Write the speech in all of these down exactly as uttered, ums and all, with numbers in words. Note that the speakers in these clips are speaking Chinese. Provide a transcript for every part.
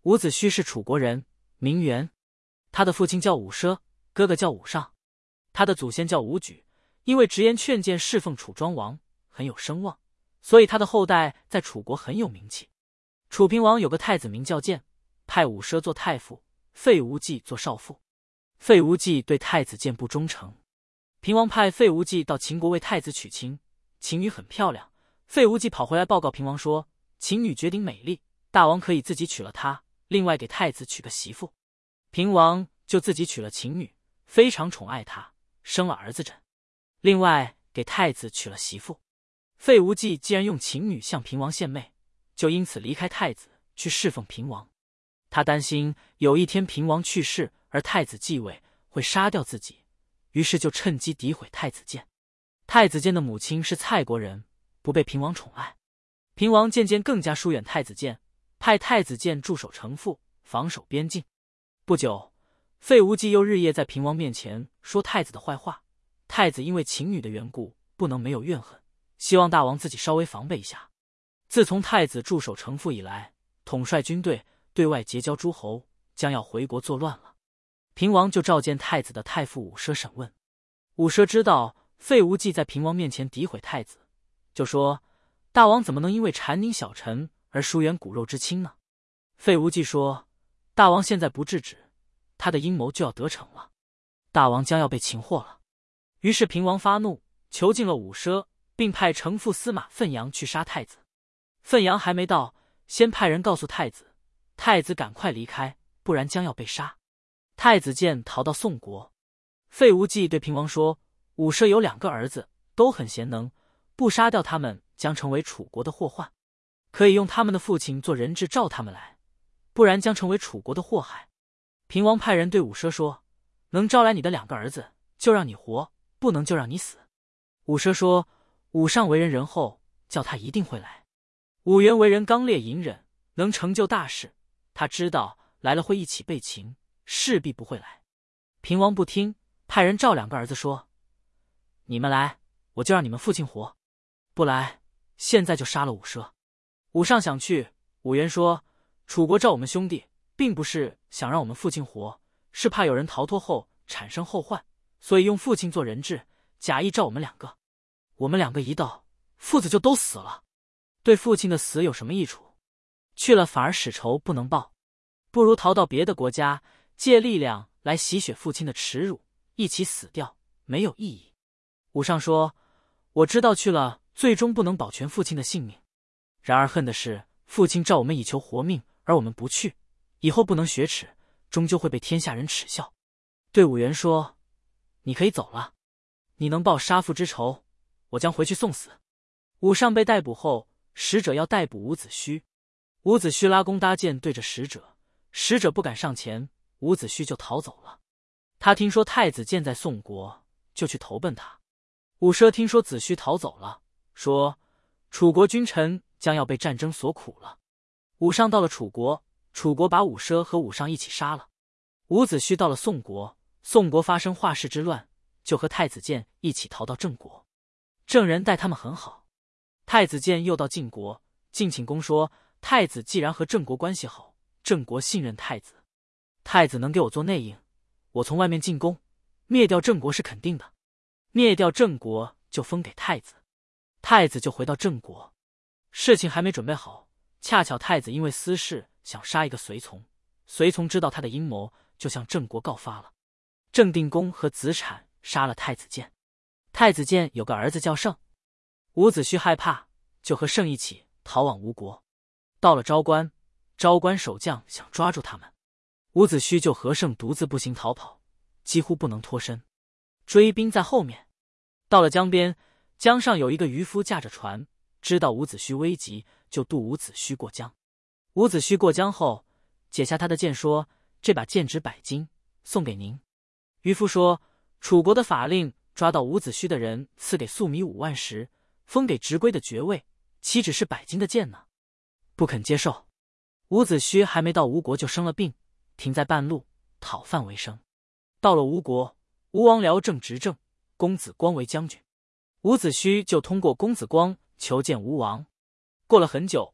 伍子胥是楚国人，名元，他的父亲叫伍奢，哥哥叫伍尚，他的祖先叫伍举，因为直言劝谏侍奉楚庄王，很有声望，所以他的后代在楚国很有名气。楚平王有个太子名叫建，派伍奢做太傅，费无忌做少傅。费无忌对太子建不忠诚，平王派费无忌到秦国为太子娶亲，秦女很漂亮，费无忌跑回来报告平王说，秦女绝顶美丽，大王可以自己娶了她，另外给太子娶个媳妇。平王就自己娶了秦女，非常宠爱她，生了儿子枕，另外给太子娶了媳妇。费无忌既然用秦女向平王献媚，就因此离开太子去侍奉平王。他担心有一天平王去世而太子继位会杀掉自己，于是就趁机诋毁太子建。太子建的母亲是蔡国人，不被平王宠爱，平王渐渐更加疏远太子建，派太子建驻守城父，防守边境。不久，费无忌又日夜在平王面前说太子的坏话，太子因为秦女的缘故不能没有怨恨，希望大王自己稍微防备一下。自从太子驻守城父以来，统帅军队，对外结交诸侯，将要回国作乱了。平王就召见太子的太傅伍奢审问。伍奢知道费无忌在平王面前诋毁太子，就说，大王怎么能因为缠宁小臣而疏远骨肉之亲呢？费无忌说，大王现在不制止，他的阴谋就要得逞了，大王将要被擒获了。于是平王发怒，囚禁了伍奢，并派城父司马奋阳去杀太子。奋阳还没到，先派人告诉太子，太子赶快离开，不然将要被杀。太子建逃到宋国。费无忌对平王说，伍奢有两个儿子，都很贤能，不杀掉他们将成为楚国的祸患，可以用他们的父亲做人质召他们来，不然将成为楚国的祸害。平王派人对伍奢说，能招来你的两个儿子，就让你活，不能就让你死。伍奢说，伍尚为人仁厚，叫他一定会来。伍元为人刚烈隐忍，能成就大事，他知道来了会一起被擒，势必不会来。平王不听，派人召两个儿子说，你们来，我就让你们父亲活，不来，现在就杀了伍奢。伍尚想去，伍元说，楚国召我们兄弟，并不是想让我们父亲活，是怕有人逃脱后产生后患，所以用父亲做人质，假意召我们两个。我们两个一到，父子就都死了，对父亲的死有什么益处？去了反而使仇不能报，不如逃到别的国家，借力量来洗雪父亲的耻辱，一起死掉，没有意义。伍尚说，我知道去了最终不能保全父亲的性命，然而恨的是父亲召我们以求活命，而我们不去，以后不能雪耻，终究会被天下人耻笑。对伍元说，你可以走了，你能报杀父之仇，我将回去送死。伍尚被逮捕后，使者要逮捕伍子胥，伍子胥拉弓搭箭对着使者，使者不敢上前，伍子胥就逃走了。他听说太子建在宋国，就去投奔他。伍奢听说子胥逃走了，说，楚国君臣将要被战争所苦了。伍尚到了楚国，楚国把伍奢和伍尚一起杀了。伍子胥到了宋国，宋国发生华氏之乱，就和太子建一起逃到郑国，郑人待他们很好。太子建又到晋国，晋顷公说，太子既然和郑国关系好，郑国信任太子，太子能给我做内应，我从外面进攻，灭掉郑国是肯定的，灭掉郑国就封给太子，太子就回到郑国。事情还没准备好，恰巧太子因为私事想杀一个随从，随从知道他的阴谋，就向郑国告发了。郑定公和子产杀了太子建。太子建有个儿子叫盛，伍子胥害怕，就和盛一起逃往吴国。到了昭关，昭关守将想抓住他们，伍子胥就和盛独自步行逃跑，几乎不能脱身。追兵在后面，到了江边，江上有一个渔夫驾着船，知道伍子胥危急，就渡伍子胥过江。伍子胥过江后，解下他的剑说，这把剑值百金，送给您。渔夫说，楚国的法令抓到伍子胥的人赐给粟米五万石，封给直归的爵位，岂只是百金的剑呢？不肯接受。伍子胥还没到吴国就生了病，停在半路讨饭为生。到了吴国，吴王僚正执政，公子光为将军，伍子胥就通过公子光求见吴王。过了很久，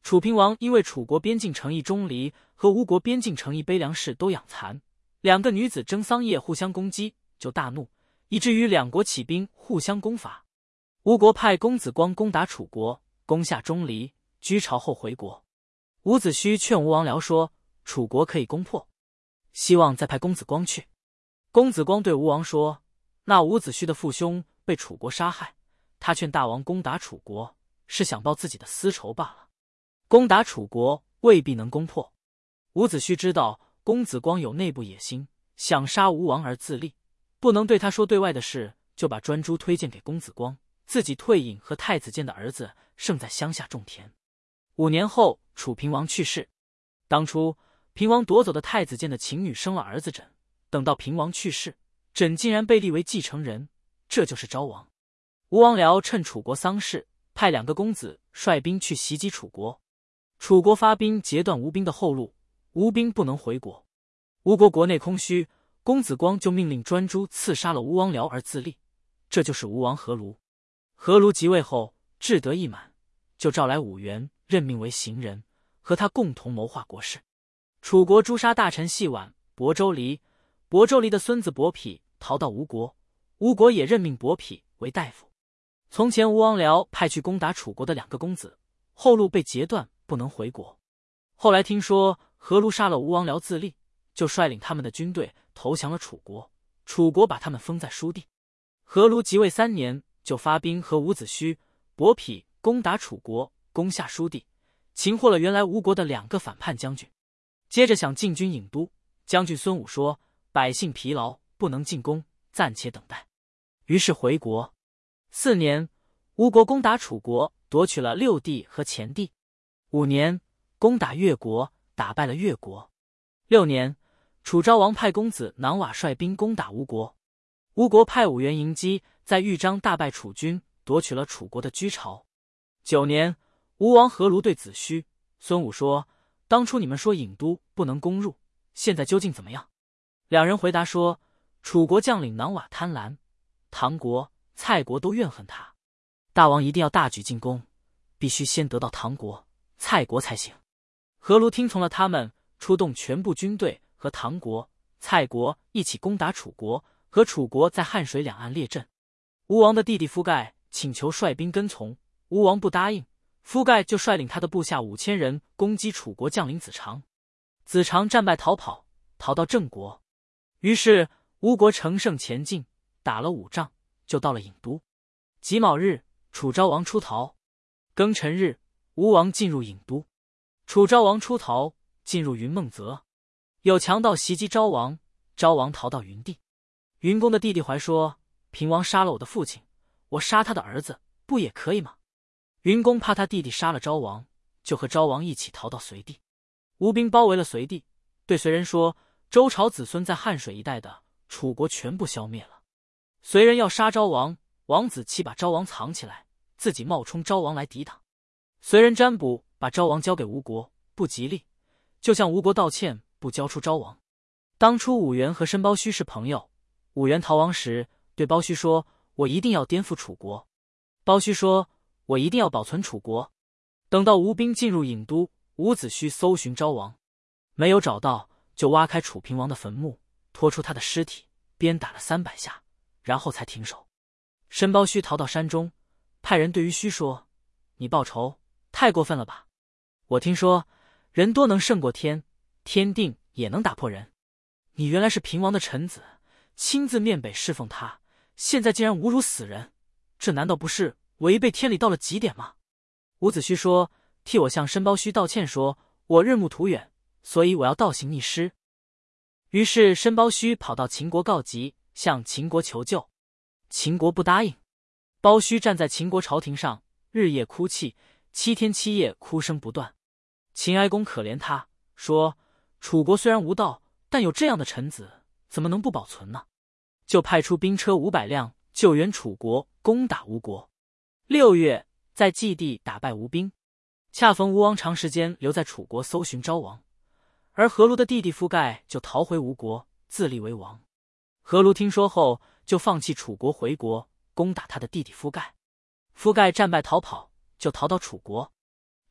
楚平王因为楚国边境城邑钟离和吴国边境城邑悲梁氏都养蚕，两个女子争桑叶互相攻击，就大怒，以至于两国起兵互相攻伐。吴国派公子光攻打楚国，攻下钟离，居巢后回国。伍子胥劝吴王僚说，楚国可以攻破，希望再派公子光去。公子光对吴王说，那伍子胥的父兄被楚国杀害，他劝大王攻打楚国，是想报自己的私仇罢了。攻打楚国未必能攻破。伍子胥知道公子光有内部野心，想杀吴王而自立，不能对他说对外的事，就把专诸推荐给公子光，自己退隐和太子建的儿子剩在乡下种田。五年后，楚平王去世。当初平王夺走的太子建的情女生了儿子枕，等到平王去世，枕竟然被立为继承人，这就是昭王。吴王僚趁楚国丧事，派两个公子率兵去袭击楚国。楚国发兵截断吴兵的后路，吴兵不能回国。吴国国内空虚，公子光就命令专诸刺杀了吴王僚而自立，这就是吴王阖庐。阖庐即位后，志得意满，就召来武元，任命为行人，和他共同谋划国事。楚国诛杀大臣细婉、亳州离，亳州离的孙子伯嚭逃到吴国，吴国也任命伯嚭为大夫。从前吴王僚派去攻打楚国的两个公子，后路被截断，不能回国。后来听说阖庐杀了吴王僚自立，就率领他们的军队投降了楚国，楚国把他们封在书地。阖庐即位三年，就发兵和伍子胥、伯嚭攻打楚国，攻下书地，擒获了原来吴国的两个反叛将军。接着想进军郢都，将军孙武说，百姓疲劳，不能进攻，暂且等待。于是回国。四年，吴国攻打楚国，夺取了六地和前地。五年，攻打越国，打败了越国。六年，楚昭王派公子囊瓦率兵攻打吴国，吴国派武元迎击，在豫章大败楚军，夺取了楚国的居巢。九年，吴王阖庐对子胥、孙武说，当初你们说郢都不能攻入，现在究竟怎么样？两人回答说，楚国将领囊瓦贪婪，唐国、蔡国都怨恨他，大王一定要大举进攻，必须先得到唐国、蔡国才行。阖庐听从了他们，出动全部军队和唐国、蔡国一起攻打楚国，和楚国在汉水两岸列阵。吴王的弟弟夫盖请求率兵跟从，吴王不答应，夫盖就率领他的部下五千人攻击楚国将领子长。子长战败逃跑，逃到郑国。于是吴国乘胜前进，打了五仗，就到了郢都。己卯日，楚昭王出逃。庚辰日，吴王进入郢都。楚昭王出逃，进入云梦泽，有强盗袭击昭王，昭王逃到云地。云公的弟弟怀说，平王杀了我的父亲，我杀他的儿子，不也可以吗？云公怕他弟弟杀了昭王，就和昭王一起逃到隋地。吴兵包围了隋地，对隋人说，周朝子孙在汉水一带的楚国全部消灭了。隋人要杀昭王，王子期把昭王藏起来，自己冒充昭王来抵挡。隋人占卜把昭王交给吴国，不吉利，就向吴国道歉，不交出昭王。当初武元和申包胥是朋友，武元逃亡时对包胥说，我一定要颠覆楚国。包胥说，我一定要保存楚国。等到吴兵进入郢都，伍子胥搜寻昭王，没有找到，就挖开楚平王的坟墓，拖出他的尸体，鞭打了三百下，然后才停手。申包胥逃到山中，派人对于胥说，你报仇太过分了吧，我听说人多能胜过天，天定也能打破人，你原来是平王的臣子，亲自面北侍奉他，现在竟然侮辱死人，这难道不是违背天理到了极点吗？伍子胥说，替我向申包胥道歉说，我日暮途远，所以我要倒行逆施。于是申包胥跑到秦国告急，向秦国求救。秦国不答应，包胥站在秦国朝廷上，日夜哭泣，七天七夜哭声不断。秦哀公可怜他，说，楚国虽然无道，但有这样的臣子，怎么能不保存呢？就派出兵车五百辆救援楚国，攻打吴国。六月，在蓟地打败吴兵，恰逢吴王长时间留在楚国搜寻昭王，而阖庐的弟弟夫盖就逃回吴国，自立为王。阖庐听说后，就放弃楚国回国，攻打他的弟弟夫盖。夫盖战败逃跑，就逃到楚国。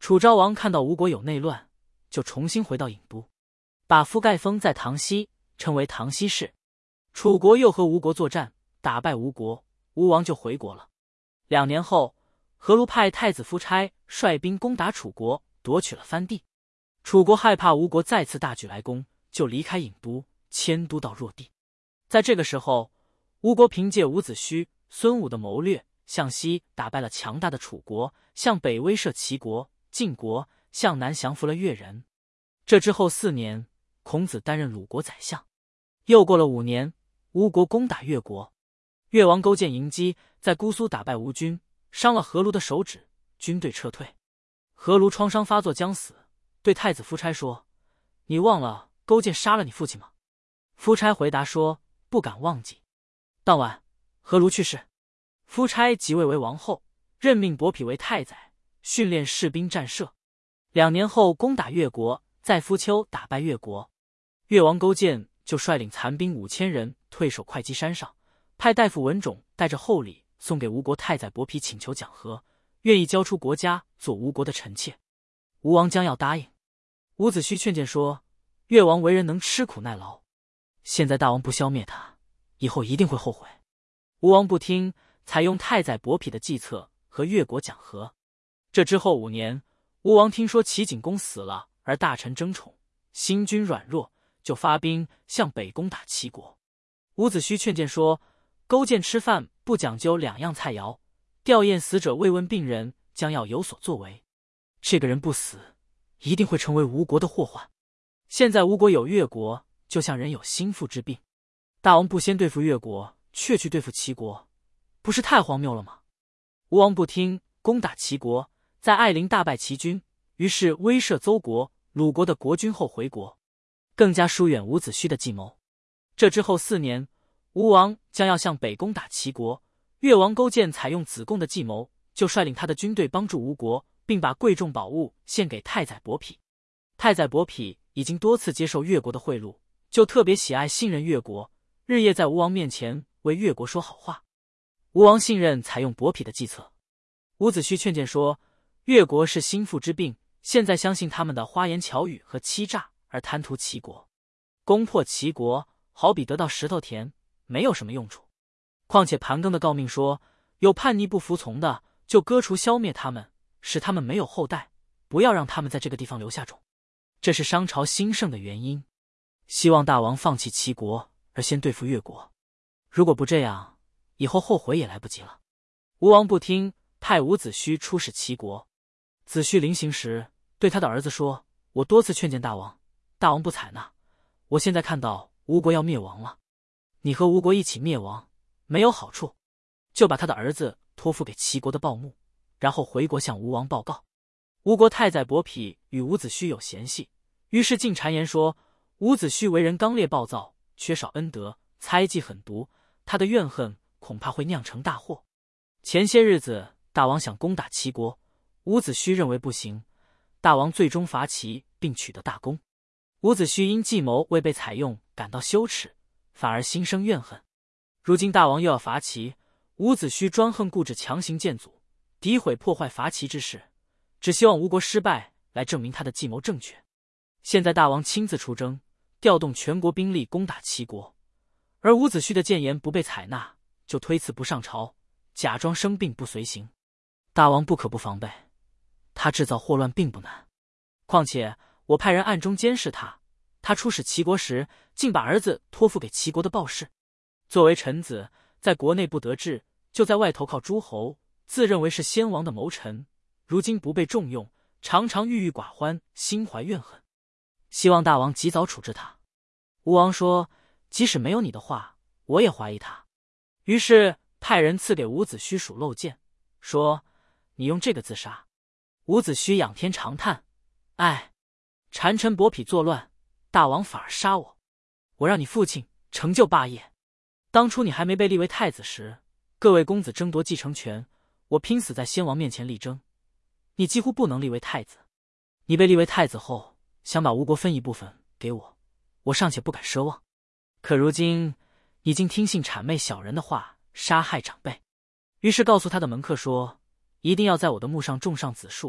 楚昭王看到吴国有内乱，就重新回到郢都，把夫盖封在唐西，称为唐西氏。楚国又和吴国作战，打败吴国，吴王就回国了。两年后，何卢派太子夫差率兵攻打楚国，夺取了藩地。楚国害怕吴国再次大举来攻，就离开郢都，迁都到弱地。在这个时候，吴国凭借伍子胥、孙武的谋略，向西打败了强大的楚国，向北威慑齐国、晋国，向南降服了越人。这之后四年，孔子担任鲁国宰相。又过了五年，吴国攻打越国，越王勾践迎击，在姑苏打败吴军，伤了何卢的手指，军队撤退。何卢创伤发作将死，对太子夫差说：“你忘了勾践杀了你父亲吗？”夫差回答说：“不敢忘记。”当晚，何卢去世，夫差即位为王后，任命伯嚭为太宰，训练士兵战射。两年后攻打越国，在夫丘打败越国，越王勾践就率领残兵五千人退守会稽山上，派大夫文种带着厚礼送给吴国太宰伯嚭，请求讲和，愿意交出国家做吴国的臣妾。吴王将要答应，伍子胥劝谏说：“越王为人能吃苦耐劳，现在大王不消灭他，以后一定会后悔。”吴王不听，采用太宰伯嚭的计策和越国讲和。这之后五年，吴王听说齐景公死了，而大臣争宠，心军软弱，就发兵向北攻打齐国。伍子胥劝谏说：“勾践吃饭不讲究两样菜肴，吊唁死者慰问病人，将要有所作为。这个人不死，一定会成为吴国的祸患。现在吴国有越国，就像人有心腹之病。大王不先对付越国，却去对付齐国，不是太荒谬了吗？”吴王不听，攻打齐国，在艾陵大败齐军，于是威慑邹国、鲁国的国君后回国，更加疏远伍子胥的计谋。这之后四年，吴王将要向北攻打齐国，越王勾践采用子贡的计谋，就率领他的军队帮助吴国，并把贵重宝物献给太宰伯嚭。太宰伯嚭已经多次接受越国的贿赂，就特别喜爱信任越国，日夜在吴王面前为越国说好话。吴王信任，采用伯嚭的计策。伍子胥劝谏说：“越国是心腹之病，现在相信他们的花言巧语和欺诈，而贪图齐国，攻破齐国，好比得到石头田，没有什么用处。况且盘庚的诰命说，有叛逆不服从的，就割除消灭他们，使他们没有后代，不要让他们在这个地方留下种。这是商朝兴盛的原因。希望大王放弃齐国，而先对付越国。如果不这样，以后后悔也来不及了。”吴王不听，派伍子胥出使齐国。子胥临行时，对他的儿子说：“我多次劝谏大王，大王不采纳。我现在看到吴国要灭亡了，你和吴国一起灭亡，没有好处。”就把他的儿子托付给齐国的报幕，然后回国向吴王报告。吴国太宰伯嚭与伍子胥有嫌隙，于是进谗言说：“伍子胥为人刚烈暴躁，缺少恩德，猜忌狠毒，他的怨恨恐怕会酿成大祸。”前些日子大王想攻打齐国，伍子胥认为不行，大王最终伐齐并取得大功。伍子胥因计谋未被采用，感到羞耻，反而心生怨恨。如今大王又要伐齐，伍子胥专横固执，强行建阻，诋毁破坏伐齐之事，只希望吴国失败来证明他的计谋正确。现在大王亲自出征，调动全国兵力攻打齐国，而伍子胥的谏言不被采纳，就推辞不上朝，假装生病不随行。大王不可不防备，他制造祸乱并不难。况且我派人暗中监视他，他出使齐国时，竟把儿子托付给齐国的暴士。作为臣子，在国内不得志，就在外投靠诸侯，自认为是先王的谋臣，如今不被重用，常常郁郁寡欢，心怀怨恨。希望大王及早处置他。吴王说：“即使没有你的话，我也怀疑他。”于是派人赐给伍子胥属漏箭，说：“你用这个自杀。”伍子胥仰天长叹：“哎，谗臣伯嚭作乱，大王反而杀我。我让你父亲成就霸业，当初你还没被立为太子时，各位公子争夺继承权，我拼死在先王面前力争，你几乎不能立为太子。你被立为太子后，想把吴国分一部分给我，我尚且不敢奢望。可如今已经听信谄媚小人的话，杀害长辈。于是告诉他的门客说，一定要在我的墓上种上紫树，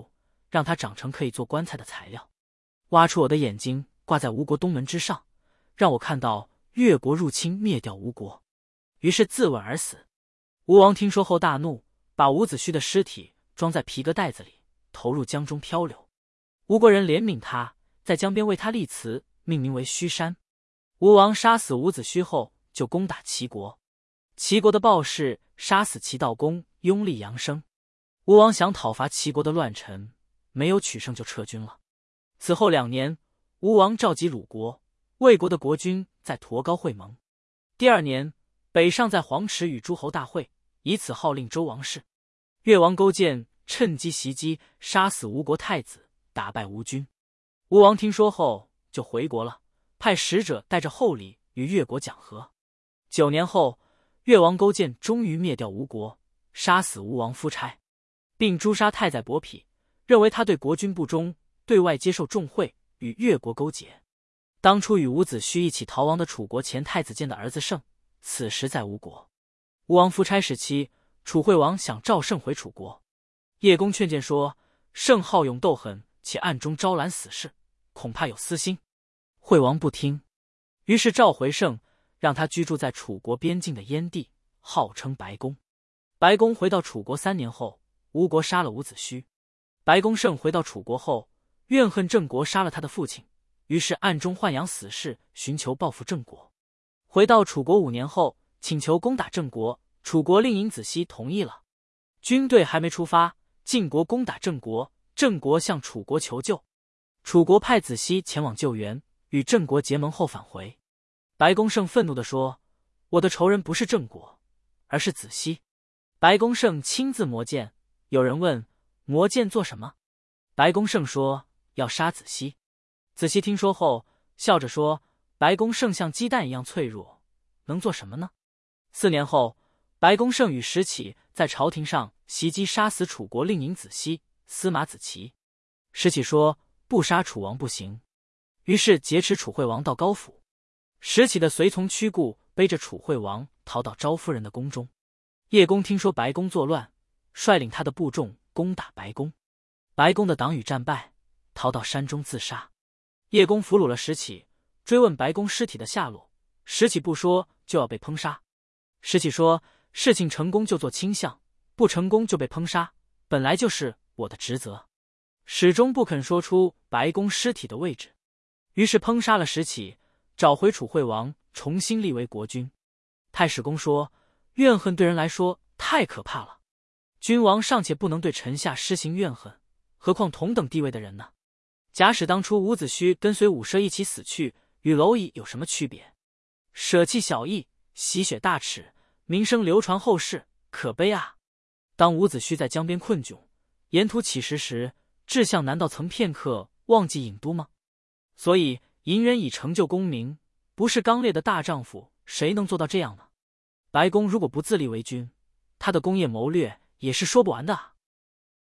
让它长成可以做棺材的材料。挖出我的眼睛，挂在吴国东门之上，让我看到越国入侵，灭掉吴国。于是自刎而死。吴王听说后大怒，把伍子胥的尸体装在皮革袋子里，投入江中漂流。吴国人怜悯他，在江边为他立祠，命名为胥山。吴王杀死伍子胥后，就攻打齐国。齐国的暴士杀死齐悼公，拥立杨生。吴王想讨伐齐国的乱臣，没有取胜就撤军了。此后两年，吴王召集鲁国、魏国的国君在驼高会盟。第二年，北上在黄池与诸侯大会，以此号令周王室。越王勾践趁机袭击，杀死吴国太子，打败吴军。吴王听说后就回国了，派使者带着厚礼与越国讲和。九年后，越王勾践终于灭掉吴国，杀死吴王夫差，并诛杀太宰伯嚭，认为他对国君不忠，对外接受重贿，与越国勾结。当初与伍子胥一起逃亡的楚国前太子建的儿子胜，此时在吴国。吴王夫差时期，楚惠王想召胜回楚国，叶公劝谏说，胜好勇斗狠，且暗中招揽死士，恐怕有私心。惠王不听，于是召回胜，让他居住在楚国边境的燕地，号称白宫。白宫回到楚国三年后，吴国杀了伍子胥。白宫胜回到楚国后，怨恨郑国杀了他的父亲，于是暗中豢养死士，寻求报复郑国。回到楚国五年后，请求攻打郑国，楚国令尹子西同意了。军队还没出发，晋国攻打郑国，郑国向楚国求救，楚国派子西前往救援，与郑国结盟后返回。白公胜愤怒地说，我的仇人不是郑国，而是子西。白公胜亲自磨剑，有人问，磨剑做什么？白公胜说，要杀子西。子西听说后笑着说，白公胜像鸡蛋一样脆弱，能做什么呢？四年后，白公胜与石启在朝廷上袭击杀死楚国令尹子西、司马子奇。石启说，不杀楚王不行，于是劫持楚惠王到高府。石启的随从屈固背着楚惠王逃到昭夫人的宫中。叶公听说白宫作乱，率领他的部众攻打白宫。白宫的党羽战败，逃到山中自杀。叶公俘虏了石启，追问白宫尸体的下落，石启不说就要被烹杀。石启说，事情成功就做卿相，不成功就被烹杀，本来就是我的职责，始终不肯说出白宫尸体的位置。于是烹杀了石启，找回楚惠王，重新立为国君。太史公说，怨恨对人来说太可怕了，君王尚且不能对臣下施行怨恨，何况同等地位的人呢？假使当初伍子胥跟随伍奢一起死去，与蝼蚁有什么区别？舍弃小义，洗雪大耻，名声流传后世，可悲啊！当伍子胥在江边困窘，沿途乞食时，志向难道曾片刻忘记郢都吗？所以隐忍以成就功名，不是刚烈的大丈夫，谁能做到这样呢？白宫如果不自立为君，他的功业谋略也是说不完的啊。